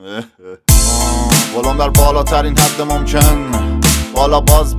بالام در بالاترین حد ممکن، بالا باز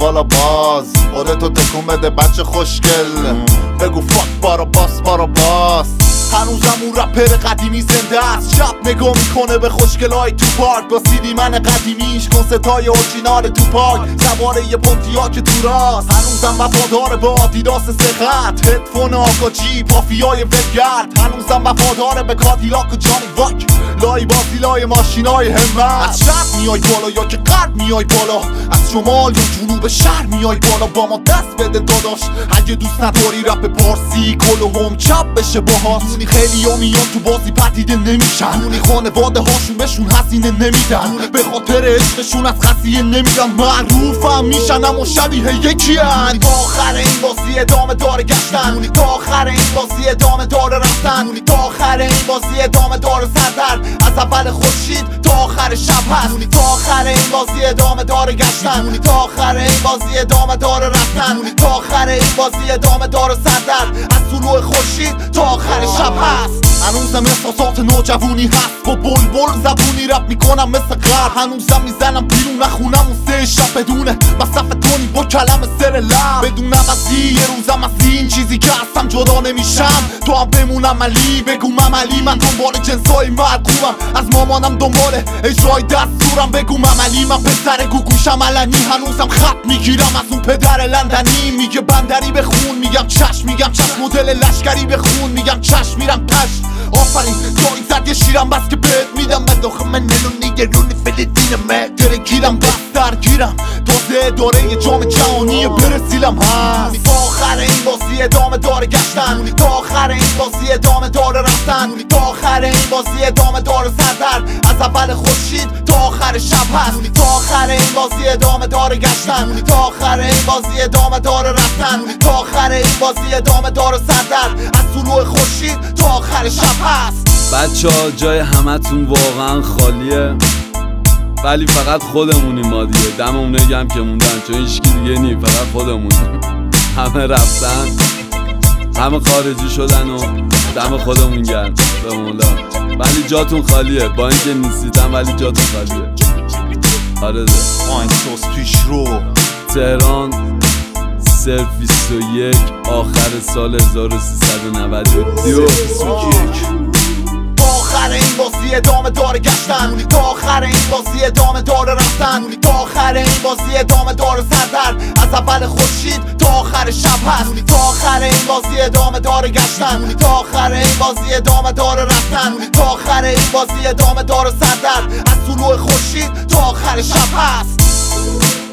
خودتو تکون بده بچه خوشگل، بگو فاک بارا باس. هنوزم اون رپر قدیمی زنده است، شب نگاه میکنه به خوشگلای تو پارک با سیدی من قدیمیش، کنستای اورجینال تو پاک، سواره یه پونتیاک تو راست. هنوزم وفادار به آدیداس سخت، هدفون آکاجی پافیای ولگرد. هنوزم وفادار به کادیلاک و جانی واک، لای بازی لای ماشینای همت. از شرق میای بالا یا که غرب میای بالا، از شمال یا جنوب شهر میای بالا، با ما دست بده داداش. اگه دوست نداری رپ پارسی کل هم چپ بشه باهات. خیلی ها میان تو بازی پدیده نمیشن، دونی خانواده هاشون بهشون هزینه نمیدن، به خاطر عشقشون از خسیه نمیرن، معروفم میشن اما شبیه یکی هن. تا آخر این بازی ادامه داره گشتن، تا آخر این بازی ادامه داره رفتن، تا آخر این بازی ادامه داره سردر، از اول خورشید تا آخر شب هست. تا آخر این بازی ادامه داره گشتن، تا آخر این بازی ادامه داره رفتن، تا آخر این بازی ادامه داره سردر، از طلوع خورشید تا آخر شب هست. هنوزم احساسات نوجوانی هست، با بلبل زبونی رپ میکنم مثل غرب. هنوزم میزنم بیرون نخونم اون سه شب بدونه مصرف تونی با کلم سر لب، بدون عوضی یه روزم از این چیزی که هستم جدا نمیشم. تو هم بمونم علی بگو مملی، من دنبال جنسای مرکوبم، از مامانم دنبال اجرای دستورم. بگو مملی من پسر گوگوشم علنی، هنوزم خط میگیرم از اون پدر لندنی. میگه بندری بخون میگم چشم، میگم چشم مدل لشکری بخون میگم چشم، میرم پشت. آفرین جایی زد یه شیرم بس که بهت میدم، من داخل من نلونی یه رونی فلسطینمه، درگیرم بس درگیرم تازه داره یه جام جهانی برسیلم هست. تا آخر این بازی ادامه داره گشتن، تا آخر این بازی ادامه داره رفتن، تا آخر این بازی ادامه داره سردر، از اول خورشید تا آخر شب هست. تا آخر این بازی ادامه داره گشتن، تا آخر این بازی ادامه داره رفتن، تا آخر این بازی ادامه داره سردر، از طلوع خورشید تا آخر شب هست. بچه‌ها جای همتون واقعا خالیه، ولی فقط خودمونیم ما دیگه. دم اونایی هم که موندن، چون هیچکی دیگه نی، فقط خودمونیم. همه رفتن، همه خارجی شدن و دم خودمون گرم به مولا. ولی جاتون خالیه، با اینکه نیستیدم ولی جاتون خالیه. آره ده آینسوس پیش رو تهران صرف 21 آخر سال 1392. تا آخر این بازی ادامه داره گشتن، تا آخر این بازی ادامه داره رفتن، تا آخر این بازی ادامه داره سردر، از اول خورشید تا آخر شب هست. تا آخر این بازی ادامه داره گشتن، تا آخر این بازی ادامه داره رفتن، تا آخر این بازی ادامه داره سردر، از طلوع خورشید تا آخر شب هست.